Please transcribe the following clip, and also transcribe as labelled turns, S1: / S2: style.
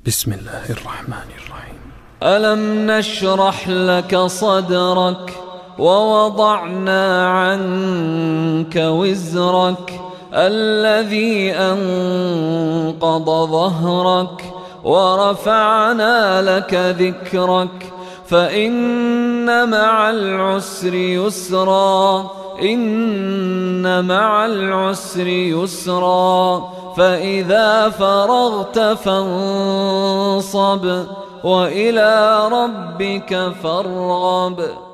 S1: بسم الله الرحمن الرحيم.
S2: ألم نشرح لك صدرك ووضعنا عنك وزرك الذي أنقض ظهرك ورفعنا لك ذكرك فإن مع العسر يسرا إن مع العسر يسرا فإذا فرغت فانصب وإلى ربك فارغب.